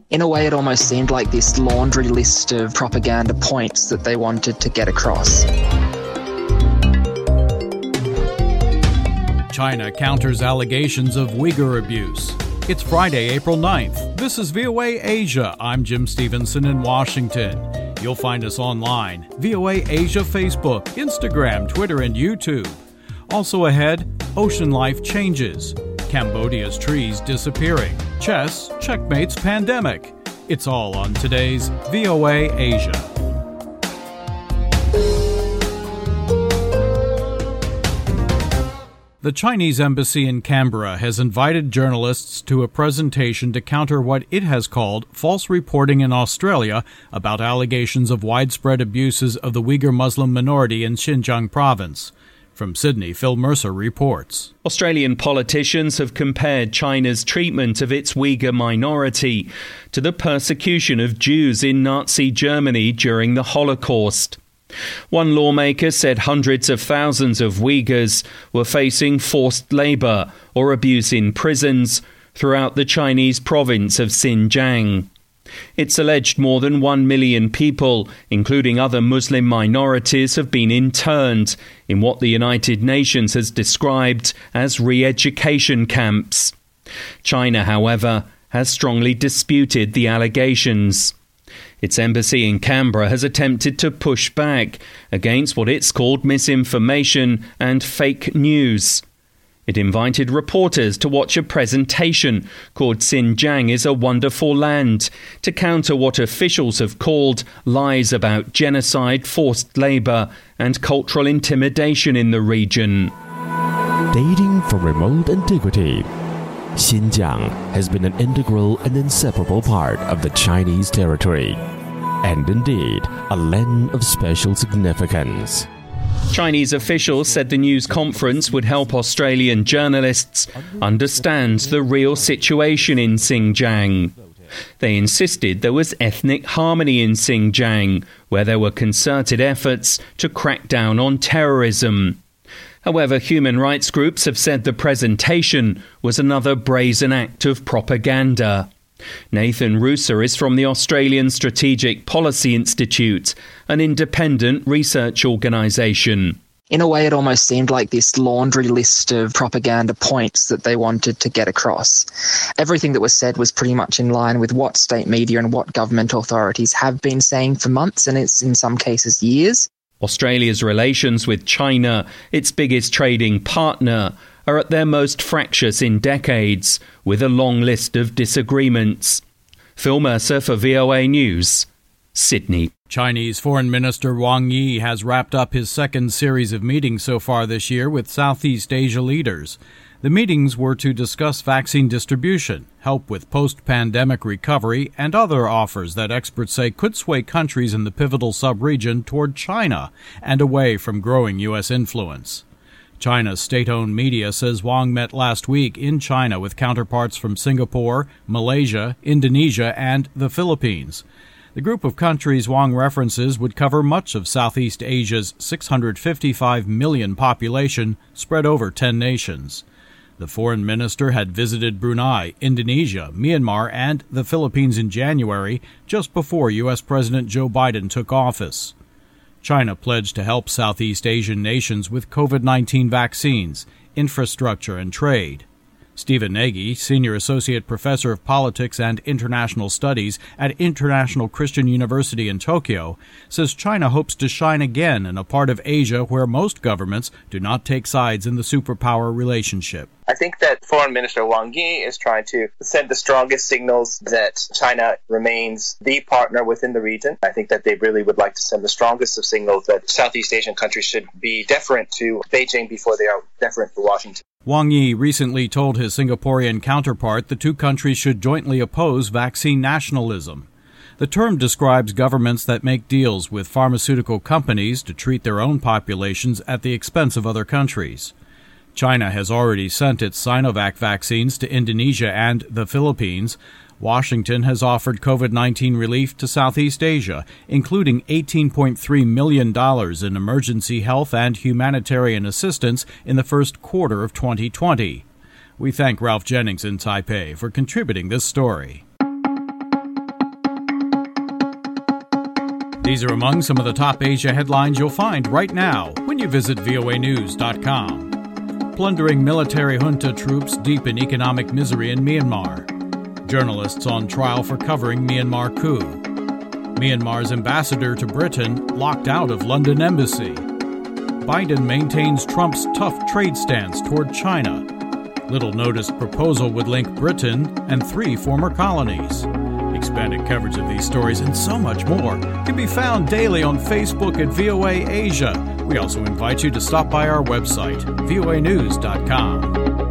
In a way, it almost seemed like this laundry list of propaganda points that they wanted to get across. China counters allegations of Uyghur abuse. It's Friday, April 9th. This is VOA Asia. I'm Jim Stevenson in Washington. You'll find us online, VOA Asia Facebook, Instagram, Twitter, and YouTube. Also ahead, ocean life changes. Cambodia's trees disappearing. Chess checkmates pandemic. It's all on today's VOA Asia. The Chinese embassy in Canberra has invited journalists to a presentation to counter what it has called false reporting in Australia about allegations of widespread abuses of the Uyghur Muslim minority in Xinjiang province. From Sydney, Phil Mercer reports. Australian politicians have compared China's treatment of its Uyghur minority to the persecution of Jews in Nazi Germany during the Holocaust. One lawmaker said hundreds of thousands of Uyghurs were facing forced labour or abuse in prisons throughout the Chinese province of Xinjiang. It's alleged more than 1 million people, including other Muslim minorities, have been interned in what the United Nations has described as re-education camps. China, however, has strongly disputed the allegations. Its embassy in Canberra has attempted to push back against what it's called misinformation and fake news. It invited reporters to watch a presentation called Xinjiang is a Wonderful Land to counter what officials have called lies about genocide, forced labour and cultural intimidation in the region. Dating from remote antiquity, Xinjiang has been an integral and inseparable part of the Chinese territory, and indeed a land of special significance. Chinese officials said the news conference would help Australian journalists understand the real situation in Xinjiang. They insisted there was ethnic harmony in Xinjiang, where there were concerted efforts to crack down on terrorism. However, human rights groups have said the presentation was another brazen act of propaganda. Nathan Rooser is from the Australian Strategic Policy Institute, an independent research organisation. In a way, it almost seemed like this laundry list of propaganda points that they wanted to get across. Everything that was said was pretty much in line with what state media and what government authorities have been saying for months, and it's in some cases years. Australia's relations with China, its biggest trading partner, are at their most fractious in decades, with a long list of disagreements. Phil Mercer for VOA News, Sydney. Chinese Foreign Minister Wang Yi has wrapped up his second series of meetings so far this year with Southeast Asia leaders. The meetings were to discuss vaccine distribution, help with post-pandemic recovery, and other offers that experts say could sway countries in the pivotal sub-region toward China and away from growing U.S. influence. China's state-owned media says Wang met last week in China with counterparts from Singapore, Malaysia, Indonesia, and the Philippines. The group of countries Wang references would cover much of Southeast Asia's 655 million population spread over 10 nations. The foreign minister had visited Brunei, Indonesia, Myanmar, and the Philippines in January, just before U.S. President Joe Biden took office. China pledged to help Southeast Asian nations with COVID-19 vaccines, infrastructure, and trade. Stephen Nagy, Senior Associate Professor of Politics and International Studies at International Christian University in Tokyo, says China hopes to shine again in a part of Asia where most governments do not take sides in the superpower relationship. I think that Foreign Minister Wang Yi is trying to send the strongest signals that China remains the partner within the region. I think that they really would like to send the strongest of signals that Southeast Asian countries should be deferent to Beijing before they are deferent to Washington. Wang Yi recently told his Singaporean counterpart the two countries should jointly oppose vaccine nationalism. The term describes governments that make deals with pharmaceutical companies to treat their own populations at the expense of other countries. China has already sent its Sinovac vaccines to Indonesia and the Philippines. Washington has offered COVID-19 relief to Southeast Asia, including $18.3 million in emergency health and humanitarian assistance in the first quarter of 2020. We thank Ralph Jennings in Taipei for contributing this story. These are among some of the top Asia headlines you'll find right now when you visit voanews.com. Plundering military junta troops deep in economic misery in Myanmar. Journalists on trial for covering Myanmar coup. Myanmar's ambassador to Britain locked out of London embassy. Biden maintains Trump's tough trade stance toward China. Little-noticed proposal would link Britain and 3 former colonies. Expanded coverage of these stories and so much more can be found daily on Facebook at VOA Asia. We also invite you to stop by our website, voanews.com.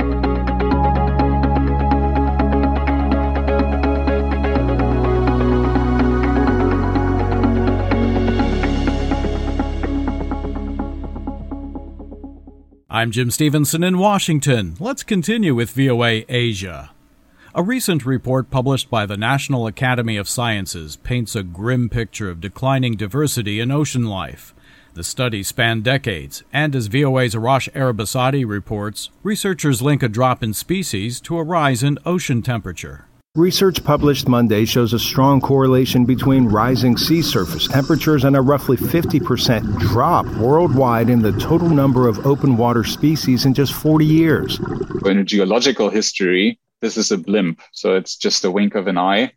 I'm Jim Stevenson in Washington. Let's continue with VOA Asia. A recent report published by the National Academy of Sciences paints a grim picture of declining diversity in ocean life. The study spanned decades, and as VOA's Arash Arabasadi reports, researchers link a drop in species to a rise in ocean temperature. Research published Monday shows a strong correlation between rising sea surface temperatures and a roughly 50% drop worldwide in the total number of open water species in just 40 years. In a geological history, this is a blimp, so it's just a wink of an eye.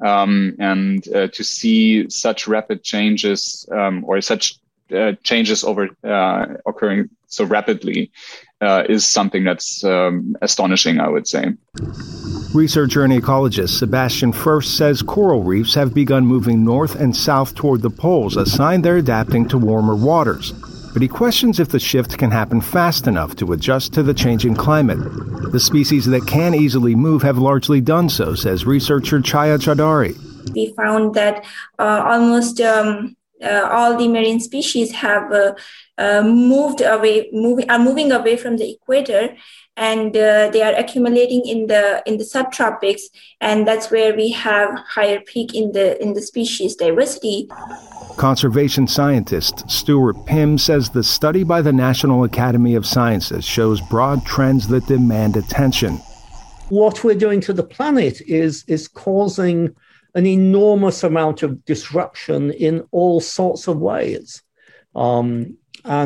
And to see such rapid changes or such changes occurring so rapidly is something that's astonishing, I would say. Researcher and ecologist Sebastian First says coral reefs have begun moving north and south toward the poles, a sign they're adapting to warmer waters. But he questions if the shift can happen fast enough to adjust to the changing climate. The species that can easily move have largely done so, says researcher Chaya Chaudhary. We found that almost all the marine species have moving away from the equator, and they are accumulating in the subtropics, and that's where we have higher peak in the species diversity. Conservation scientist Stuart Pym says the study by the National Academy of Sciences shows broad trends that demand attention. What we're doing to the planet is causing an enormous amount of disruption in all sorts of ways. And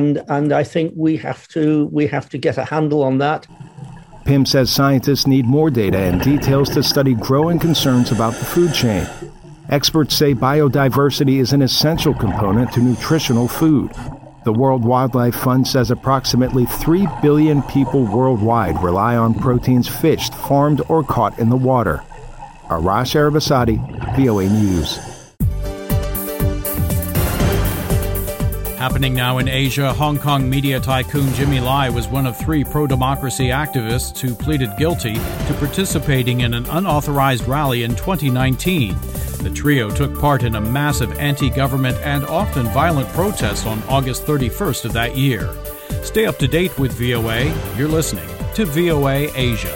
I think we have to get a handle on that. Pym says scientists need more data and details to study growing concerns about the food chain. Experts say biodiversity is an essential component to nutritional food. The World Wildlife Fund says approximately 3 billion people worldwide rely on proteins fished, farmed, or caught in the water. Arash Arabasadi, VOA News. Happening now in Asia, Hong Kong media tycoon Jimmy Lai was one of 3 pro-democracy activists who pleaded guilty to participating in an unauthorized rally in 2019. The trio took part in a massive anti-government and often violent protest on August 31st of that year. Stay up to date with VOA. You're listening to VOA Asia.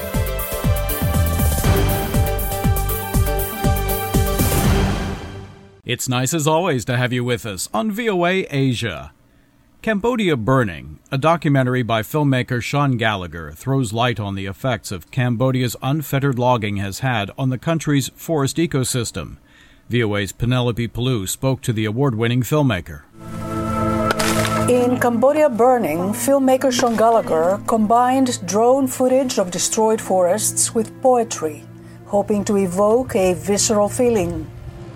It's nice as always to have you with us on VOA Asia. Cambodia Burning, a documentary by filmmaker Sean Gallagher, throws light on the effects of Cambodia's unfettered logging has had on the country's forest ecosystem. VOA's Penelope Pellew spoke to the award-winning filmmaker. In Cambodia Burning, filmmaker Sean Gallagher combined drone footage of destroyed forests with poetry, hoping to evoke a visceral feeling.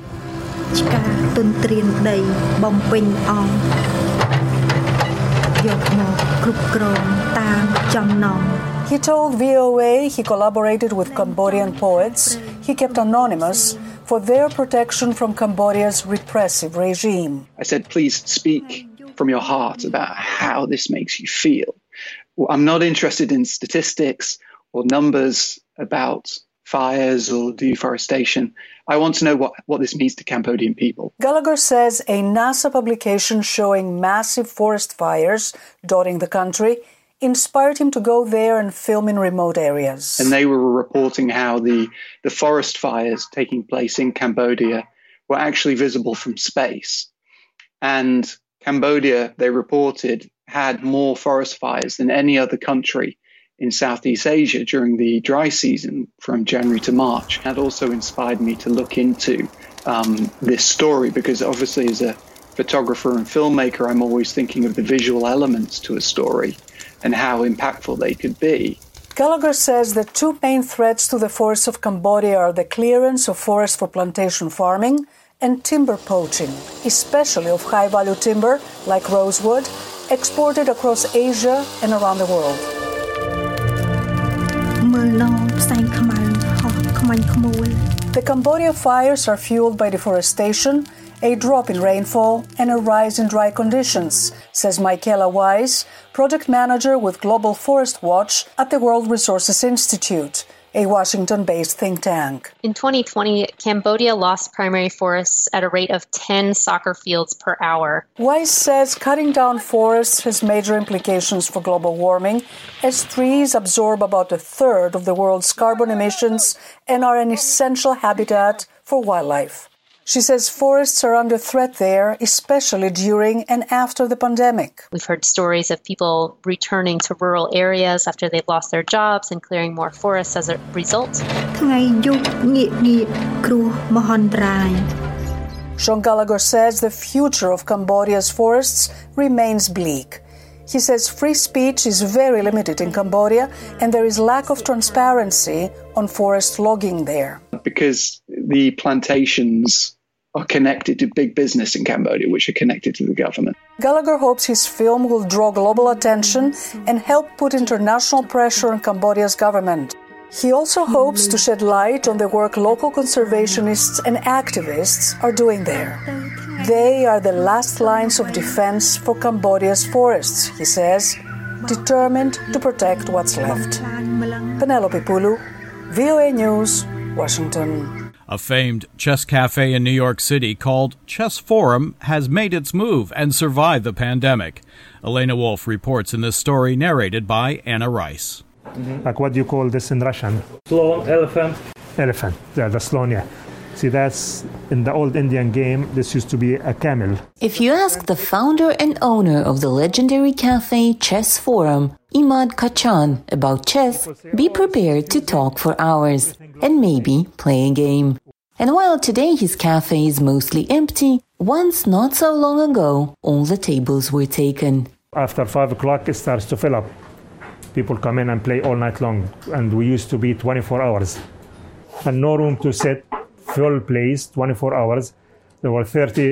He told VOA he collaborated with Cambodian poets he kept anonymous for their protection from Cambodia's repressive regime. I said, please speak from your heart about how this makes you feel. Well, I'm not interested in statistics or numbers about fires or deforestation. I want to know what this means to Cambodian people. Gallagher says a NASA publication showing massive forest fires dotting the country inspired him to go there and film in remote areas. And they were reporting how the forest fires taking place in Cambodia were actually visible from space. And Cambodia, they reported, had more forest fires than any other country in Southeast Asia during the dry season from January to March. That also inspired me to look into this story because obviously as photographer and filmmaker, I'm always thinking of the visual elements to a story and how impactful they could be. Gallagher says the two main threats to the forests of Cambodia are the clearance of forests for plantation farming and timber poaching, especially of high-value timber like rosewood, exported across Asia and around the world. The Cambodia fires are fueled by deforestation, a drop in rainfall, and a rise in dry conditions, says Michaela Wise, project manager with Global Forest Watch at the World Resources Institute, a Washington-based think tank. In 2020, Cambodia lost primary forests at a rate of 10 soccer fields per hour. Wise says cutting down forests has major implications for global warming, as trees absorb about a third of the world's carbon emissions and are an essential habitat for wildlife. She says forests are under threat there, especially during and after the pandemic. We've heard stories of people returning to rural areas after they've lost their jobs and clearing more forests as a result. Sean Gallagher says the future of Cambodia's forests remains bleak. He says free speech is very limited in Cambodia and there is lack of transparency on forest logging there. Because the plantations are connected to big business in Cambodia, which are connected to the government. Gallagher hopes his film will draw global attention and help put international pressure on Cambodia's government. He also hopes to shed light on the work local conservationists and activists are doing there. They are the last lines of defense for Cambodia's forests, he says, determined to protect what's left. Penelope Pulu, VOA News, Washington. A famed chess cafe in New York City called Chess Forum has made its move and survived the pandemic. Elena Wolf reports in this story narrated by Anna Rice. Like, what do you call this in Russian? Slon, elephant. Elephant, yeah, the slon, yeah. See, that's in the old Indian game, this used to be a camel. If you ask the founder and owner of the legendary cafe Chess Forum, Imad Kachan, about chess, be prepared to talk for hours and maybe play a game. And while today his cafe is mostly empty, once not so long ago, all the tables were taken. After 5 o'clock, it starts to fill up. People come in and play all night long, and we used to be 24 hours. And no room to sit, full place, 24 hours. There were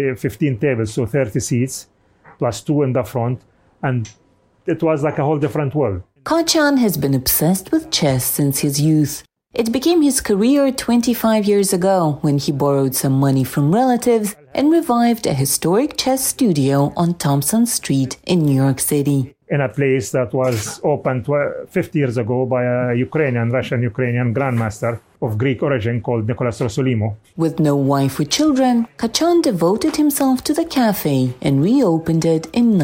15 tables, so 30 seats, plus 2 in the front, and it was like a whole different world. Kachan has been obsessed with chess since his youth. It became his career 25 years ago when he borrowed some money from relatives and revived a historic chess studio on Thompson Street in New York City. In a place that was opened 50 years ago by a Russian-Ukrainian grandmaster of Greek origin called Nicholas Rosolimo. With no wife or children, Kachan devoted himself to the cafe and reopened it in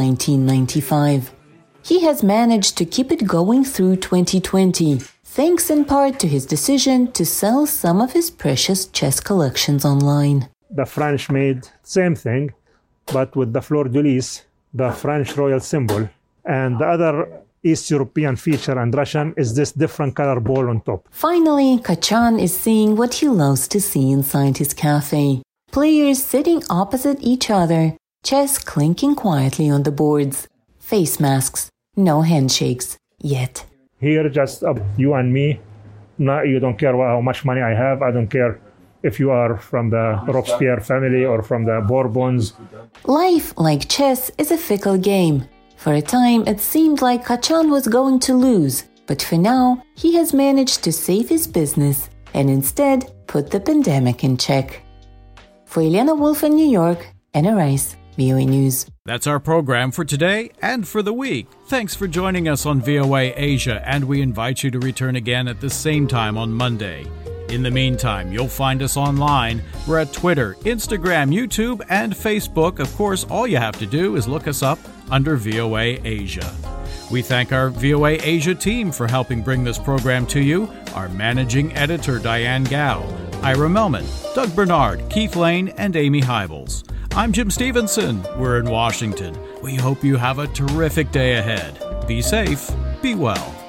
1995. He has managed to keep it going through 2020, thanks in part to his decision to sell some of his precious chess collections online. The French made same thing, but with the fleur de lis, the French royal symbol. And the other East European feature and Russian is this different color ball on top. Finally, Kachan is seeing what he loves to see inside his cafe. Players sitting opposite each other, chess clinking quietly on the boards. Face masks, no handshakes, yet. Here, just you and me. No, you don't care how much money I have. I don't care if you are from the Robespierre family or from the Bourbons. Life, like chess, is a fickle game. For a time, it seemed like Kachan was going to lose, but for now, he has managed to save his business and instead put the pandemic in check. For Elena Wolf in New York, Anna Rice, VOA News. That's our program for today and for the week. Thanks for joining us on VOA Asia, and we invite you to return again at the same time on Monday. In the meantime, you'll find us online. We're at Twitter, Instagram, YouTube, and Facebook. Of course, all you have to do is look us up under VOA Asia. We thank our VOA Asia team for helping bring this program to you. Our managing editor, Diane Gao, Ira Melman, Doug Bernard, Keith Lane, and Amy Hybels. I'm Jim Stevenson. We're in Washington. We hope you have a terrific day ahead. Be safe. Be well.